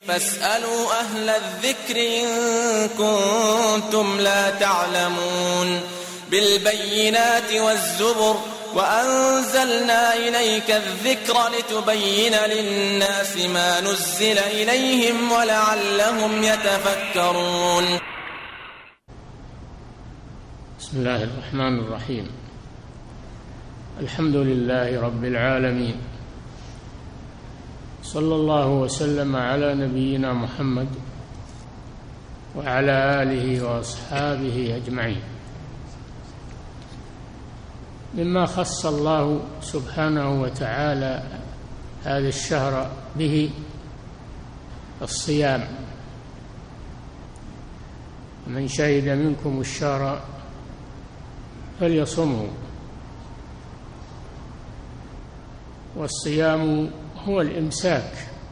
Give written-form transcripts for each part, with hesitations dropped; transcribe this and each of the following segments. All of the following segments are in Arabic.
فاسألوا أهل الذكر إن كنتم لا تعلمون بالبينات والزبر وأنزلنا إليك الذكر لتبين للناس ما نزل إليهم ولعلهم يتفكرون. بسم الله الرحمن الرحيم. الحمد لله رب العالمين، صلى الله وسلم على نبينا محمد وعلى آله وأصحابه أجمعين. مما خص الله سبحانه وتعالى هذا الشهر به الصيام. من شهد منكم الشهر فليصمه. والصيام هو الإمساك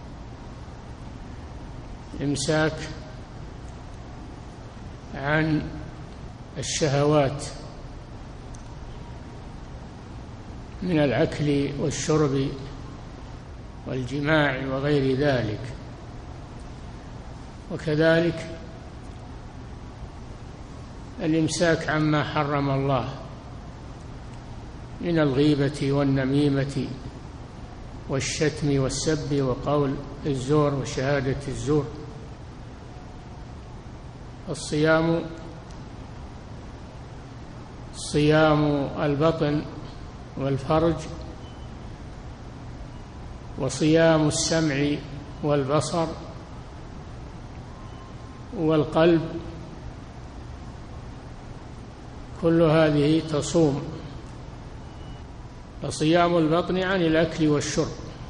عن الشهوات من الأكل والشرب والجماع وغير ذلك، وكذلك الإمساك عما حرم الله من الغيبة والنميمة والشتم والسب وقول الزور وشهادة الزور. الصيام صيام البطن والفرج، وصيام السمع والبصر والقلب، كل هذه تصوم. فصيام البطن عن الأكل والشرب،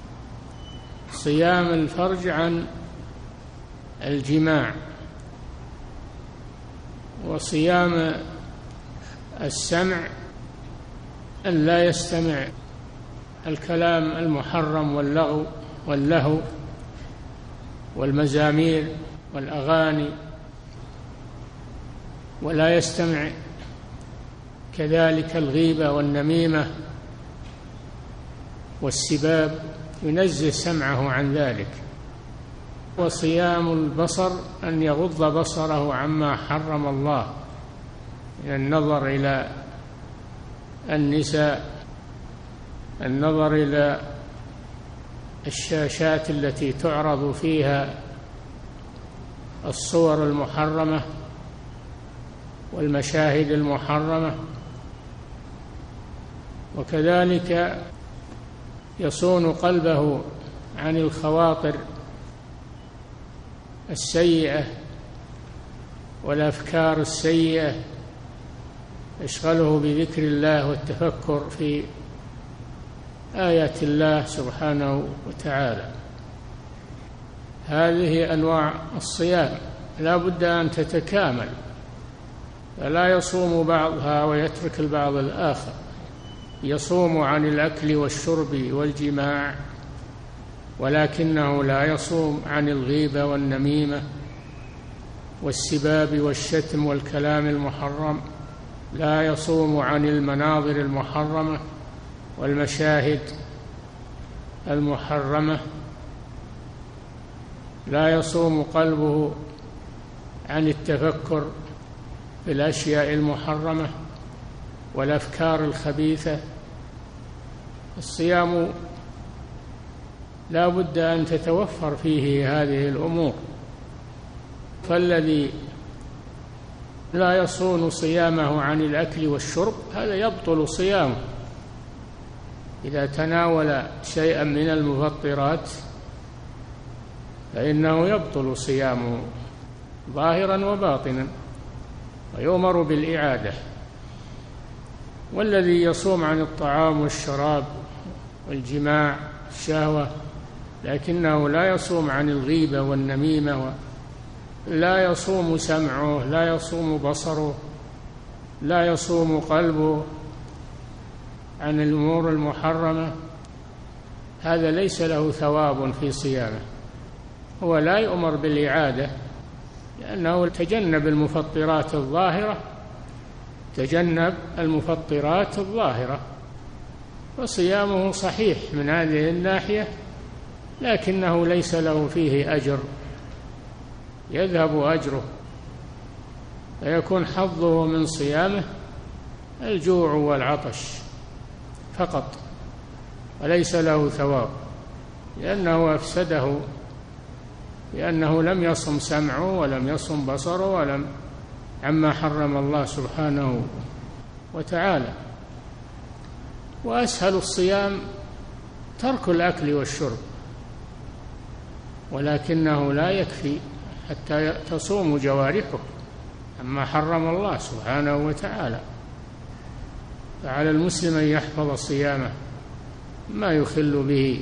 صيام الفرج عن الجماع، وصيام السمع أن لا يستمع الكلام المحرم واللهو والمزامير والأغاني، ولا يستمع كذلك الغيبة والنميمة والسباب، ينزه سمعه عن ذلك. وصيام البصر أن يغض بصره عما حرم الله من النظر إلى النساء، النظر إلى الشاشات التي تعرض فيها الصور المحرمة والمشاهد المحرمة. وكذلك يصون قلبه عن الخواطر السيئة والأفكار السيئة، يشغله بذكر الله والتفكر في آيات الله سبحانه وتعالى. هذه أنواع الصيام لا بد أن تتكامل، فلا يصوم بعضها ويترك البعض الآخر. يصوم عن الأكل والشرب والجماع، ولكنه لا يصوم عن الغيبة والنميمة والسباب والشتم والكلام المحرم، لا يصوم عن المناظر المحرمة والمشاهد المحرمة، لا يصوم قلبه عن التفكر في الأشياء المحرمة والأفكار الخبيثة. الصيام لا بد أن تتوفر فيه هذه الأمور، فالذي لا يصون صيامه عن الأكل والشرب هذا يبطل صيامه. إذا تناول شيئا من المفطرات فإنه يبطل صيامه ظاهرا وباطنا، ويؤمر بالإعادة. والذي يصوم عن الطعام والشراب والجماع الشهوة لكنه لا يصوم عن الغيبة والنميمة، لا يصوم سمعه، لا يصوم بصره، لا يصوم قلبه عن الأمور المحرمة، هذا ليس له ثواب في صيامه. هو لا يؤمر بالإعادة لأنه تجنب المفطرات الظاهرة، وصيامه صحيح من هذه الناحية، لكنه ليس له فيه أجر يذهب أجره، فيكون حظه من صيامه الجوع والعطش فقط، وليس له ثواب، لأنه أفسده، لأنه لم يصم سمعه ولم يصم بصره ولم عما حرم الله سبحانه وتعالى. وأسهل الصيام ترك الأكل والشرب، ولكنه لا يكفي حتى تصوم جوارحه عما حرم الله سبحانه وتعالى. فعلى المسلم أن يحفظ صيامه ما يخل به،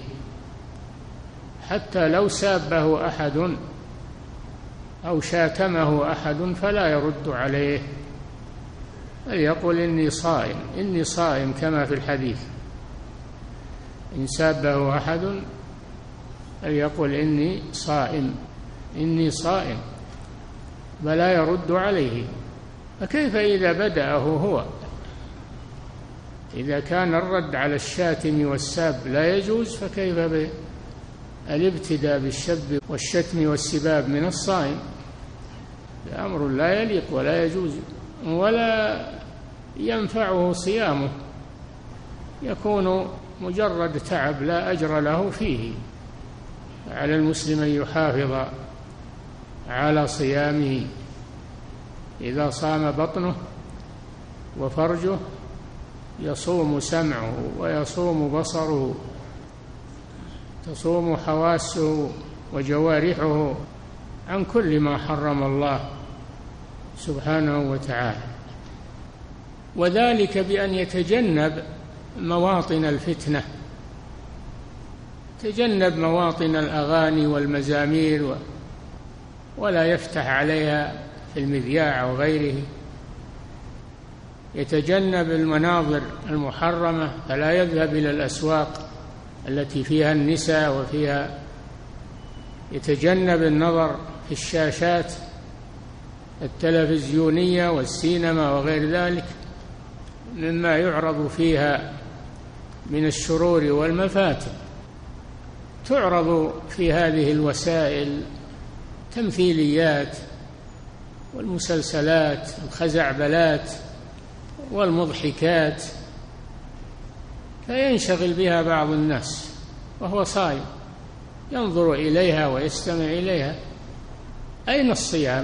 حتى لو سابه أحد أو شاتمه أحد فلا يرد عليه، بل يقول إني صائم إني صائم كما في الحديث. إن سابه أحد فليقل إني صائم إني صائم، ولا يرد عليه. فكيف إذا بدأه هو؟ إذا كان الرد على الشاتم والساب لا يجوز، فكيف بالابتداء بالشب والشتم والسباب من الصائم؟ أمر لا يليق ولا يجوز، ولا ينفعه صيامه، يكون مجرد تعب لا أجر له فيه. على المسلم أن يحافظ على صيامه. إذا صام بطنه وفرجه يصوم سمعه ويصوم بصره، تصوم حواسه وجوارحه عن كل ما حرم الله سبحانه وتعالى، وذلك بأن يتجنب مواطن الفتنة، يتجنب مواطن الأغاني والمزامير، ولا يفتح عليها في المذياع وغيره، يتجنب المناظر المحرمة، فلا يذهب إلى الأسواق التي فيها النساء وفيها، يتجنب النظر في الشاشات التلفزيونية والسينما وغير ذلك مما يعرض فيها من الشرور والمفاتن. تعرض في هذه الوسائل تمثيليات والمسلسلات الخزعبلات والمضحكات، فينشغل بها بعض الناس وهو صائم، ينظر إليها ويستمع إليها. أين الصيام؟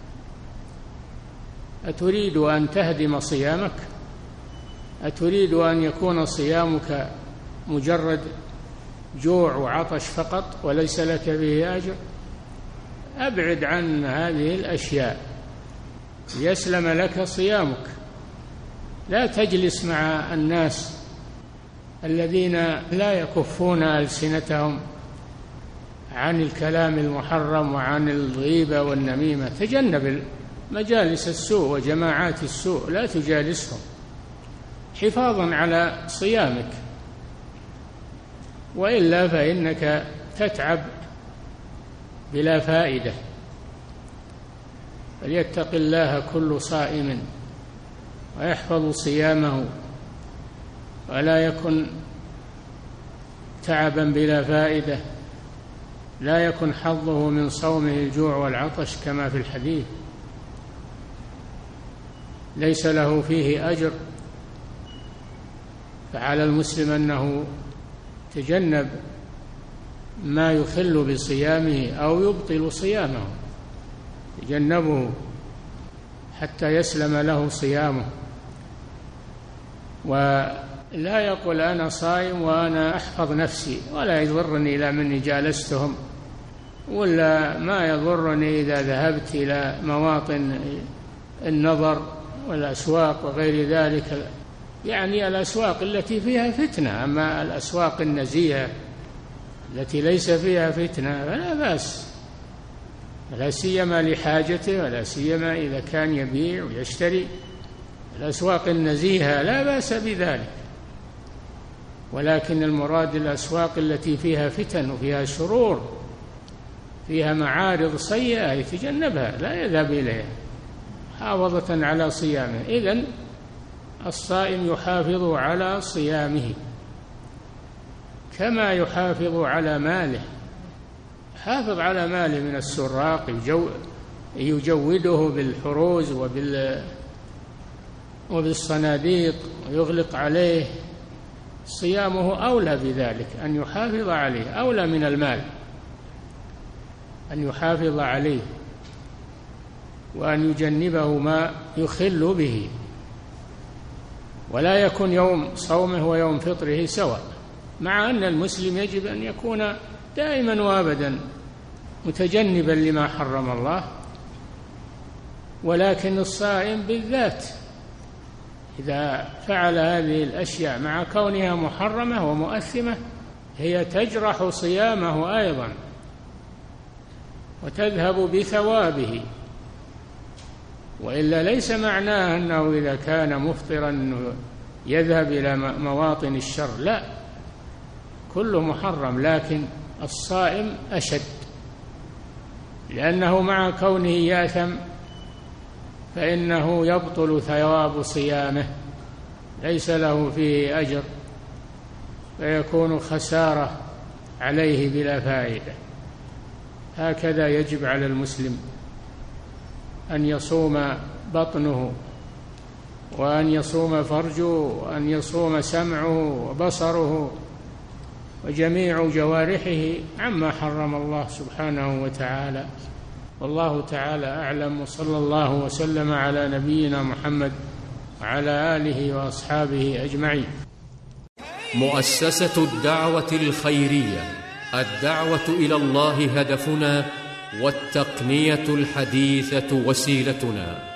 أتريد أن تهدم صيامك؟ أتريد أن يكون صيامك مجرد جوع وعطش فقط وليس لك به أجر؟ أبعد عن هذه الأشياء ليسلم لك صيامك. لا تجلس مع الناس الذين لا يكفون ألسنتهم عن الكلام المحرم وعن الغيبة والنميمة. تجنب مجالس السوء وجماعات السوء، لا تجالسهم حفاظا على صيامك، وإلا فإنك تتعب بلا فائدة. فليتق الله كل صائم ويحفظ صيامه، ولا يكن تعبا بلا فائدة، لا يكن حظه من صومه الجوع والعطش كما في الحديث، ليس له فيه أجر. فعلى المسلم أنه يتجنب ما يخل بصيامه أو يبطل صيامه، يتجنبه حتى يسلم له صيامه، ولا يقول أنا صائم وأنا أحفظ نفسي ولا يضرني إلى مني جالستهم، ولا ما يضرني إذا ذهبت إلى مواطن النظر والأسواق وغير ذلك، يعني الأسواق التي فيها فتنة. أما الأسواق النزيهة التي ليس فيها فتنة فلا بأس، لا سيما لحاجته، ولا سيما إذا كان يبيع ويشتري. الأسواق النزيهة لا بأس بذلك، ولكن المراد الأسواق التي فيها فتن وفيها شرور، فيها معارض سيئة يتجنبها، لا يذهب إليها محافظة على صيامه. إذن الصائم يحافظ على صيامه كما يحافظ على ماله، يحافظ على ماله من السراق، يجوده بالحروز وبالصناديق ويغلق عليه. صيامه أولى بذلك، أن يحافظ عليه أولى من المال، أن يحافظ عليه وأن يجنبه ما يخل به، ولا يكون يوم صومه ويوم فطره سواء، مع أن المسلم يجب أن يكون دائما وابدا متجنبا لما حرم الله، ولكن الصائم بالذات إذا فعل هذه الأشياء مع كونها محرمة ومؤثمة هي تجرح صيامه أيضا وتذهب بثوابه. وإلا ليس معناه أنه إذا كان مفطرا يذهب إلى مواطن الشر، لا، كله محرم، لكن الصائم أشد، لأنه مع كونه يأثم فإنه يبطل ثواب صيامه، ليس له فيه أجر، فيكون خسارة عليه بلا فائدة. هكذا يجب على المسلم أن يصوم بطنه، وأن يصوم فرجه، وأن يصوم سمعه وبصره وجميع جوارحه عما حرم الله سبحانه وتعالى. والله تعالى أعلم، وصلى الله وسلم على نبينا محمد وعلى آله وأصحابه أجمعين. مؤسسة الدعوة الخيرية، الدعوة إلى الله هدفنا، والتقنية الحديثة وسيلتنا.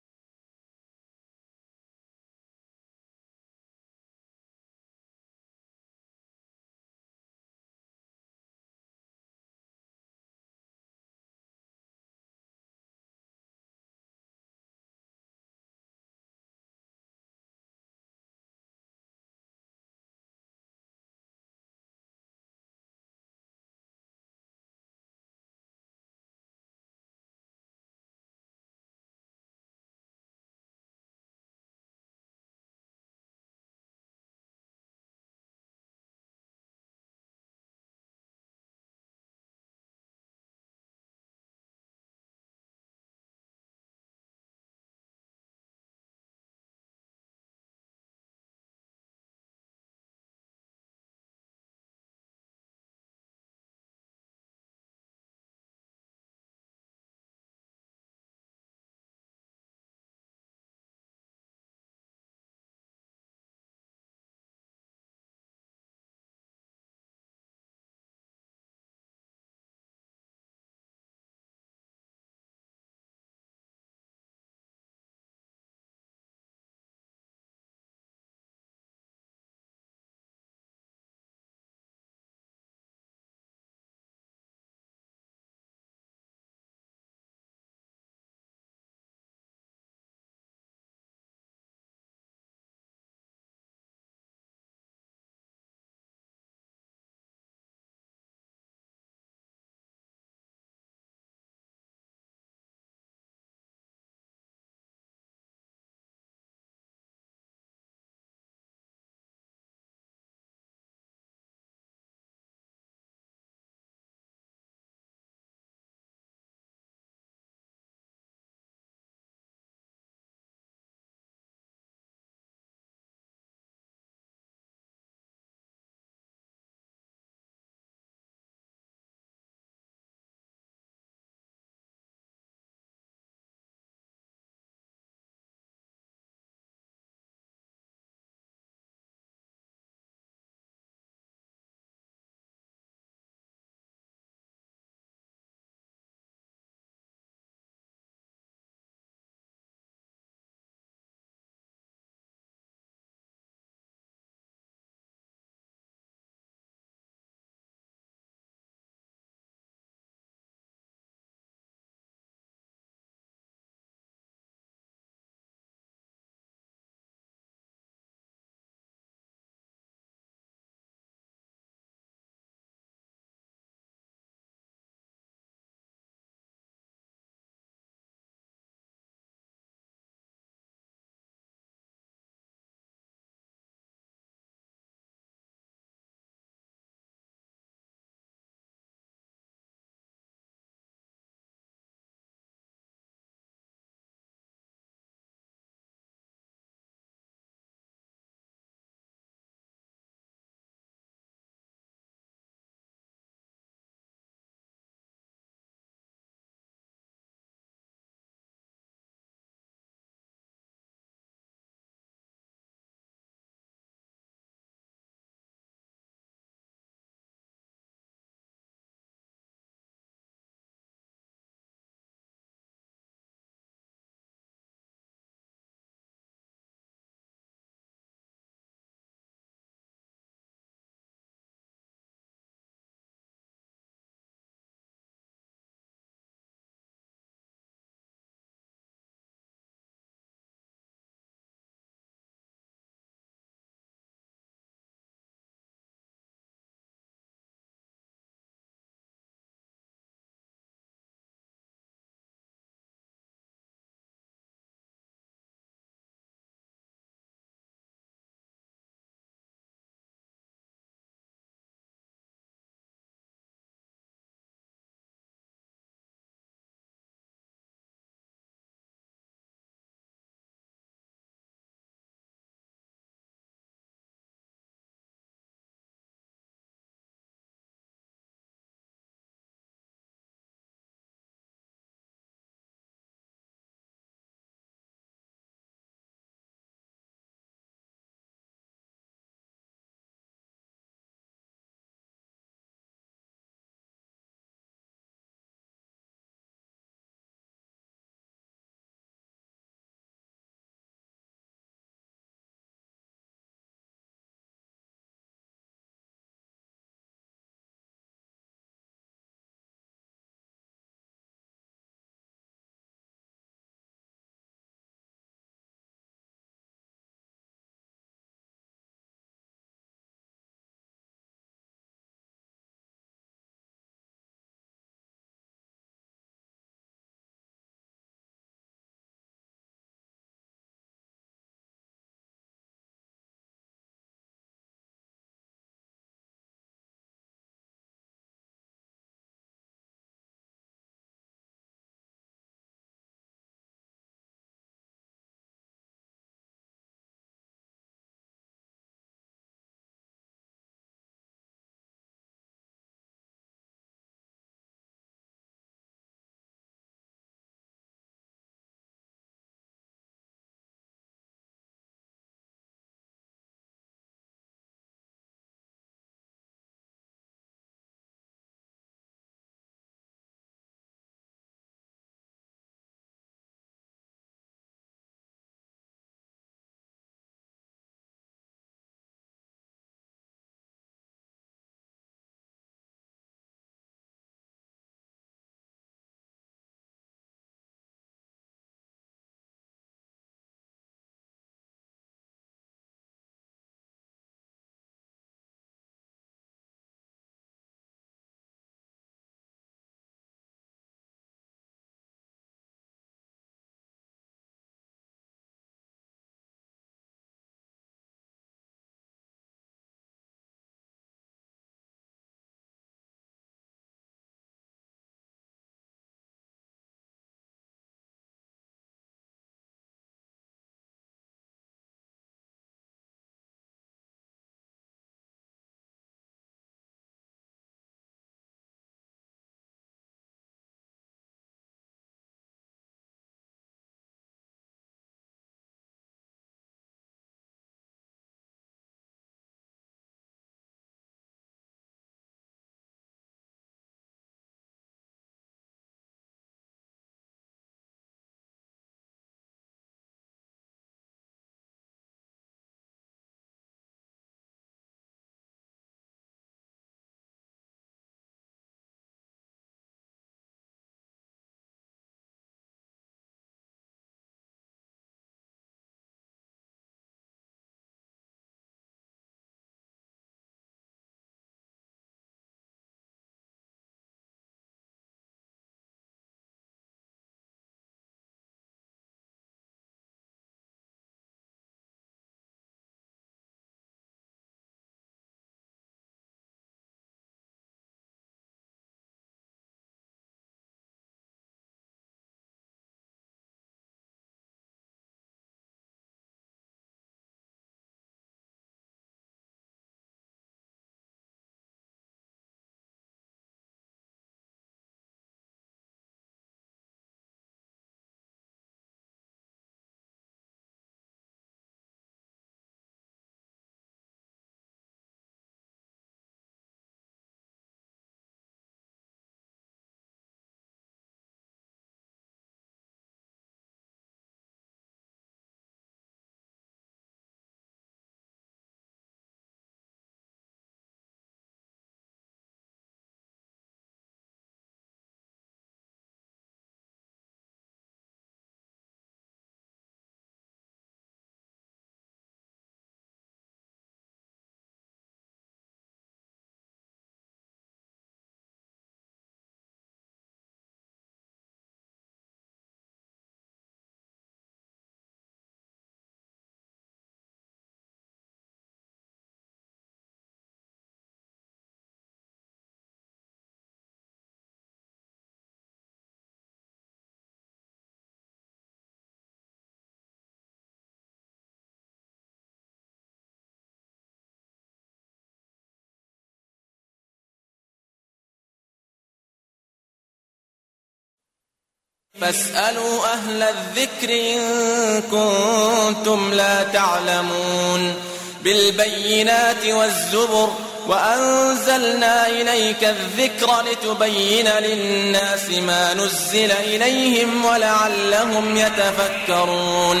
فاسألوا أهل الذكر إن كنتم لا تعلمون بالبينات والزبر وأنزلنا إليك الذكر لتبين للناس ما نزل إليهم ولعلهم يتفكرون.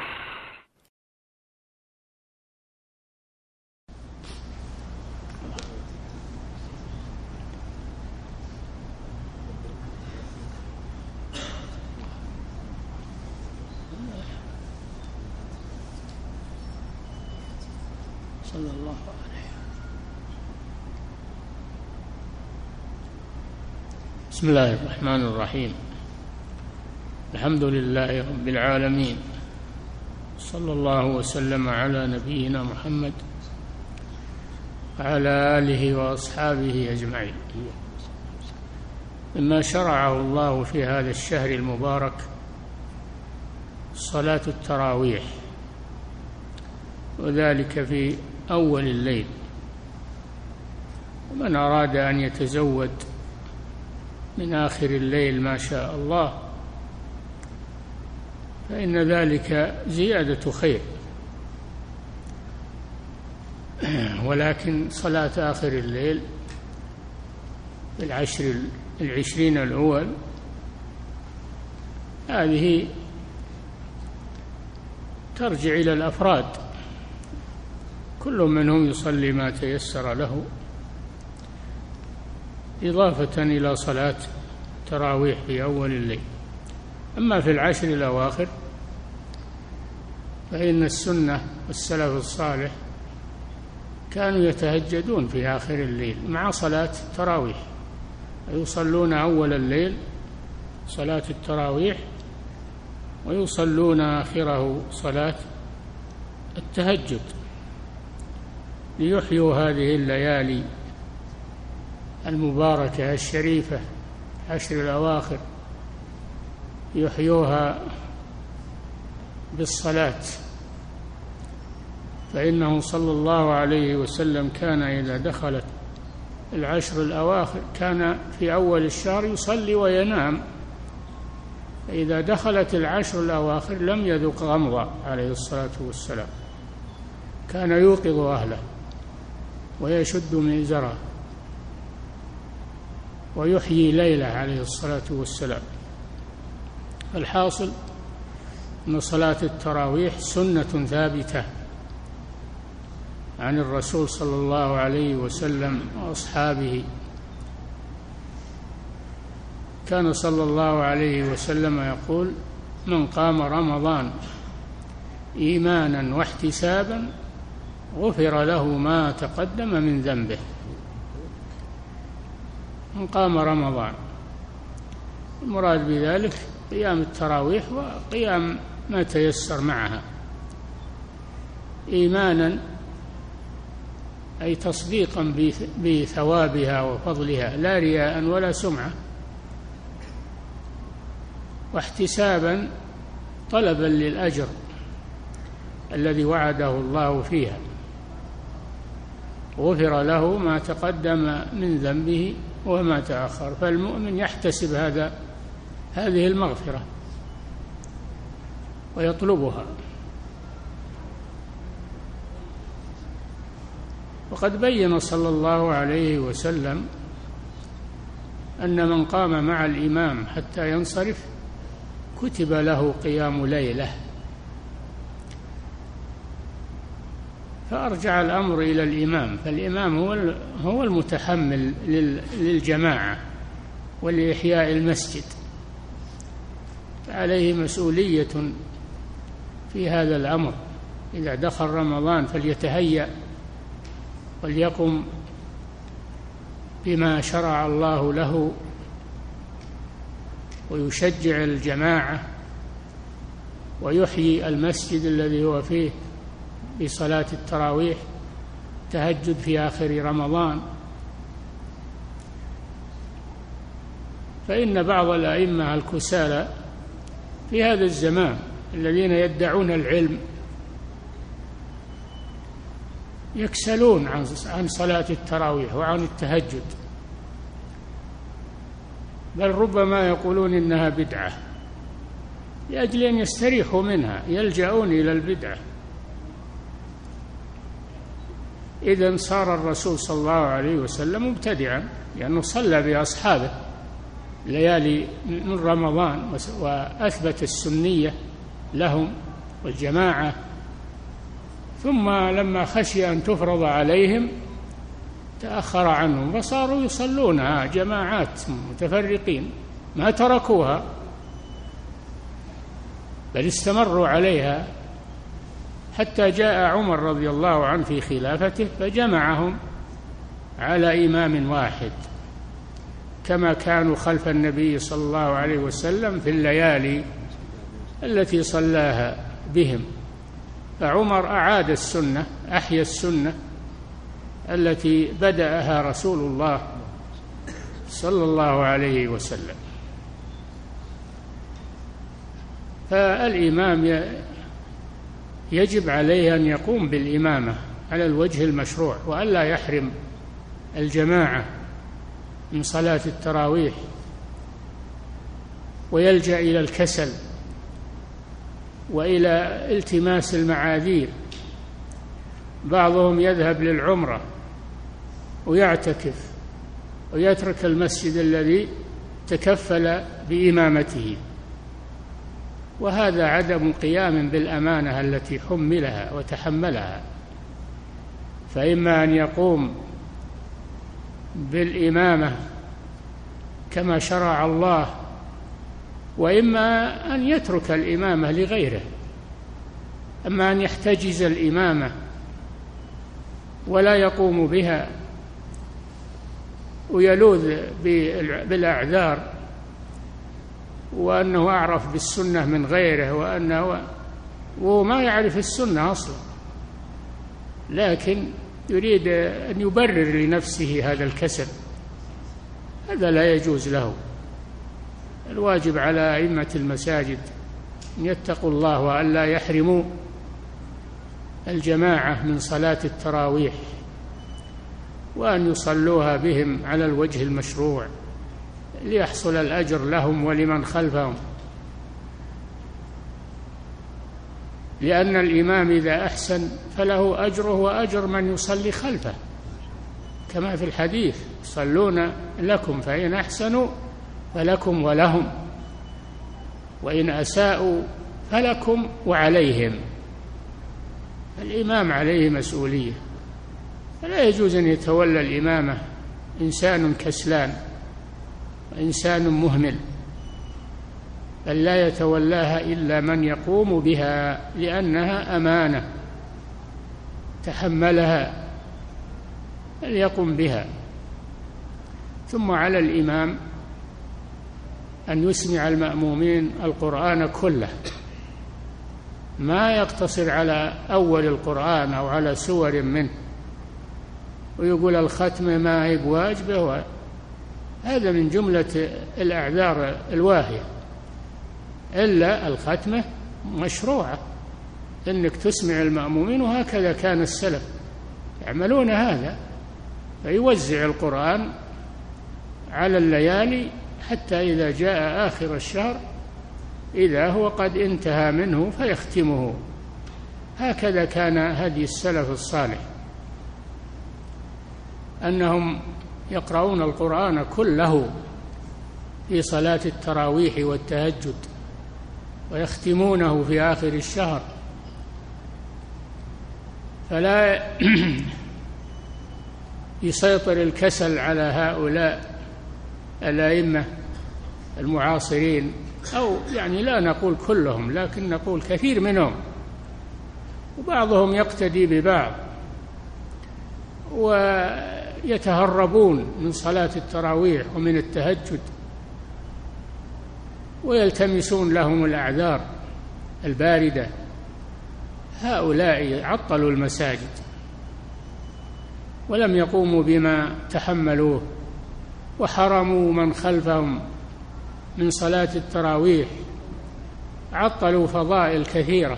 صلى الله عليه. بسم الله الرحمن الرحيم. الحمد لله رب العالمين، صلى الله وسلم على نبينا محمد وعلى آله وأصحابه أجمعين. مما شرعه الله في هذا الشهر المبارك صلاة التراويح، وذلك في أول الليل. ومن أراد أن يتزود من آخر الليل ما شاء الله فإن ذلك زيادة خير، ولكن صلاة آخر الليل في العشرين الأول هذه ترجع إلى الأفراد، كل منهم يصلي ما تيسر له إضافة إلى صلاة تراويح في أول الليل. أما في العشر الأواخر فإن السنة والسلف الصالح كانوا يتهجدون في آخر الليل مع صلاة التراويح، يصلون أول الليل صلاة التراويح ويصلون آخره صلاة التهجد، ليحيوا هذه الليالي المباركة الشريفة عشر الأواخر، يحيوها بالصلاة. فإنه صلى الله عليه وسلم كان إذا دخلت العشر الأواخر كان في أول الشهر يصلي وينام، إذا دخلت العشر الأواخر لم يذق غمضة عليه الصلاة والسلام، كان يوقظ أهله ويشد مئزره ويحيي ليله عليه الصلاة والسلام. الحاصل أن صلاة التراويح سنة ثابتة عن الرسول صلى الله عليه وسلم وأصحابه. كان صلى الله عليه وسلم يقول: من قام رمضان إيمانا واحتسابا غفر له ما تقدم من ذنبه. من قام رمضان، المراد بذلك قيام التراويح وقيام ما تيسر معها، إيمانا أي تصديقا بثوابها وفضلها لا رياء ولا سمعة، واحتسابا طلبا للأجر الذي وعده الله فيها. غفر له ما تقدم من ذنبه وما تأخر، فالمؤمن يحتسب هذه المغفرة ويطلبها. وقد بين صلى الله عليه وسلم أن من قام مع الإمام حتى ينصرف كتب له قيام ليلة، فأرجع الأمر إلى الإمام، فالإمام هو المتحمل للجماعة ولإحياء المسجد، عليه مسؤولية في هذا الأمر. إذا دخل رمضان فليتهيأ وليقم بما شرع الله له ويشجع الجماعة ويحيي المسجد الذي هو فيه بصلاة التراويح، تهجد في آخر رمضان. فإن بعض الأئمة الكسالى في هذا الزمان الذين يدعون العلم يكسلون عن صلاة التراويح وعن التهجد، بل ربما يقولون إنها بدعة لأجل أن يستريحوا منها، يلجأون إلى البدعة. إذن صار الرسول صلى الله عليه وسلم مبتدعا، لأنه صلى بأصحابه ليالي من رمضان وأثبت السنية لهم والجماعة، ثم لما خشي أن تفرض عليهم تأخر عنهم فصاروا يصلونها جماعات متفرقين، ما تركوها بل استمروا عليها حتى جاء عمر رضي الله عنه في خلافته فجمعهم على إمام واحد، كما كانوا خلف النبي صلى الله عليه وسلم في الليالي التي صلاها بهم. فعمر أعاد السنة، أحيا السنة التي بدأها رسول الله صلى الله عليه وسلم. فالإمام يجب عليه أن يقوم بالإمامة على الوجه المشروع، وألا يحرم الجماعة من صلاة التراويح ويلجأ إلى الكسل وإلى التماس المعاذير. بعضهم يذهب للعمرة ويعتكف ويترك المسجد الذي تكفل بإمامته، وهذا عدم قيام بالأمانة التي حملها وتحملها. فإما أن يقوم بالإمامة كما شرع الله، وإما أن يترك الإمامة لغيره. أما أن يحتجز الإمامة ولا يقوم بها ويلوذ بالأعذار وأنه أعرف بالسنة من غيره وهو ما يعرف السنة أصلا، لكن يريد أن يبرر لنفسه هذا الكسل، هذا لا يجوز له. الواجب على أئمة المساجد أن يتقوا الله وأن لا يحرموا الجماعة من صلاة التراويح، وأن يصلوها بهم على الوجه المشروع ليحصل الأجر لهم ولمن خلفهم. لأن الإمام إذا أحسن فله أجره وأجر من يصلي خلفه، كما في الحديث: يصلون لكم فإن أحسنوا فلكم ولهم، وإن أساءوا فلكم وعليهم. الإمام عليه مسؤولية، فلا يجوز أن يتولى الإمامة إنسان كسلان وإنسان مهمل، بل لا يتولاها إلا من يقوم بها، لأنها أمانة تحملها فليقم بها. ثم على الإمام أن يسمع المأمومين القرآن كله، ما يقتصر على أول القرآن أو على سور منه ويقول الختم ما هي بواجبه، هذا من جملة الأعذار الواهية. إلا الختمة مشروعة، إنك تسمع المأمومين، وهكذا كان السلف يعملون هذا، فيوزع القرآن على الليالي حتى إذا جاء آخر الشهر إذا هو قد انتهى منه فيختمه. هكذا كان هدي السلف الصالح، أنهم يقرؤون القرآن كله في صلاة التراويح والتهجد، ويختمونه في آخر الشهر. فلا يسيطر الكسل على هؤلاء الأئمة المعاصرين، أو يعني لا نقول كلهم، لكن نقول كثير منهم، وبعضهم يقتدي ببعض ويتهربون من صلاة التراويح ومن التهجد ويلتمسون لهم الأعذار الباردة. هؤلاء عطلوا المساجد ولم يقوموا بما تحملوه، وحرموا من خلفهم من صلاة التراويح، عطلوا فضائل كثيرة.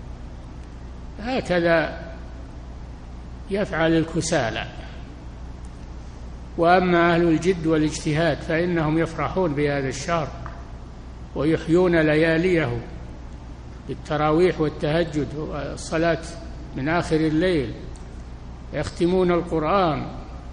هكذا يفعل الكسالى. وأما أهل الجد والاجتهاد فإنهم يفرحون بهذا الشهر ويحيون لياليه بالتراويح والتهجد والصلاة من آخر الليل، يختمون القرآن،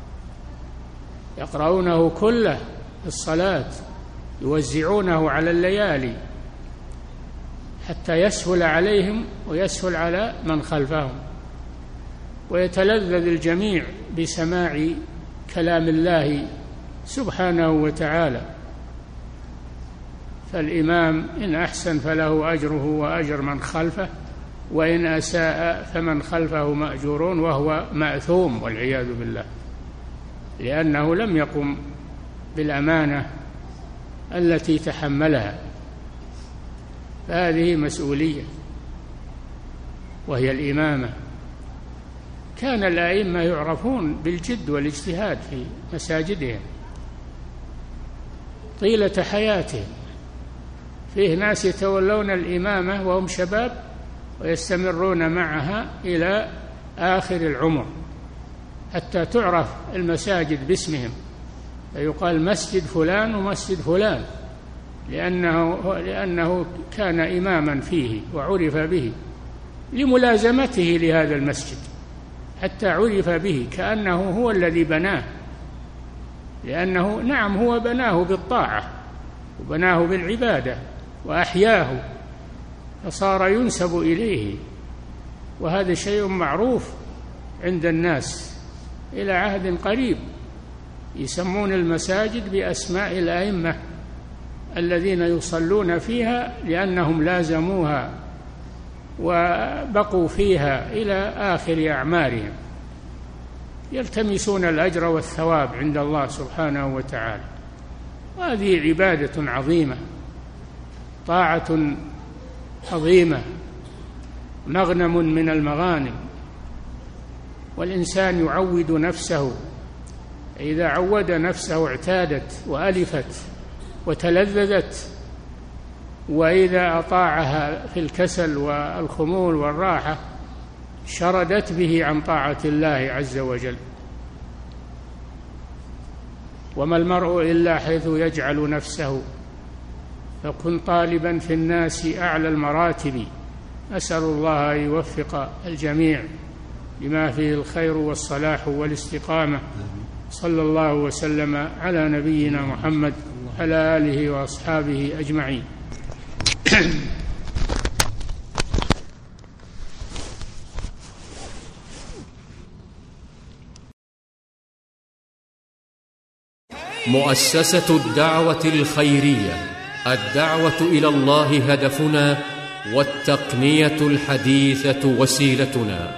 يقرؤونه كله في الصلاة، يوزعونه على الليالي حتى يسهل عليهم ويسهل على من خلفهم، ويتلذذ الجميع بسماع كلام الله سبحانه وتعالى. فالإمام إن أحسن فله أجره وأجر من خلفه، وإن أساء فمن خلفه مأجورون وهو مأثوم والعياذ بالله، لأنه لم يقم بالأمانة التي تحملها. فهذه مسؤولية وهي الإمامة. كان الأئمة يعرفون بالجد والاجتهاد في مساجدهم طيلة حياتهم. فيه ناس يتولون الإمامة وهم شباب ويستمرون معها إلى آخر العمر حتى تعرف المساجد باسمهم، فيقال مسجد فلان ومسجد فلان، لأنه كان إماما فيه وعرف به لملازمته لهذا المسجد، حتى عرف به كأنه هو الذي بناه، لأنه نعم هو بناه بالطاعة وبناه بالعبادة وأحياه، فصار ينسب إليه، وهذا شيء معروف عند الناس إلى عهد قريب. يسمون المساجد بأسماء الأئمة الذين يصلون فيها لأنهم لازموها وبقوا فيها إلى آخر أعمارهم، يلتمسون الأجر والثواب عند الله سبحانه وتعالى. وهذه عبادة عظيمة، طاعة عظيمة، مغنم من المغانم. والإنسان يعود نفسه، إذا عود نفسه اعتادت وألفت وتلذذت، وإذا أطاعها في الكسل والخمول والراحة شردت به عن طاعة الله عز وجل. وما المرء إلا حيث يجعل نفسه، فكن طالبا في الناس أعلى المراتب. أسأل الله أن يوفق الجميع لما فيه الخير والصلاح والاستقامة. صلى الله وسلم على نبينا محمد على آله وأصحابه أجمعين. مؤسسة الدعوة الخيرية، الدعوة إلى الله هدفنا، والتقنية الحديثة وسيلتنا.